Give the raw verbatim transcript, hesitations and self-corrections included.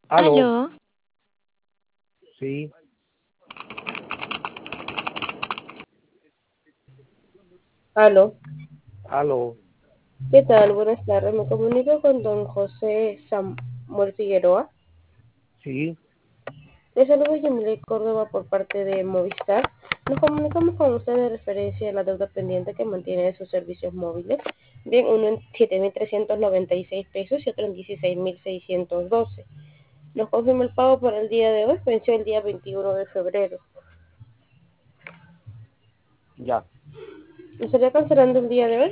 Aló, Aló, sí, Aló, aló, ¿qué tal? Buenas tardes. Me comunico con don José Samuel Figueroa. sí, Le saludo Yamile Córdoba por parte de Movistar. Nos comunicamos con usted de referencia a la deuda pendiente que mantiene de sus servicios móviles. Bien, uno en siete mil trescientos noventa y seis pesos y otro en dieciséis mil seiscientos doce. Nos confirma el pago para el día de hoy, venció el día veintiuno de febrero. ya. ¿Lo estaría cancelando el día de hoy?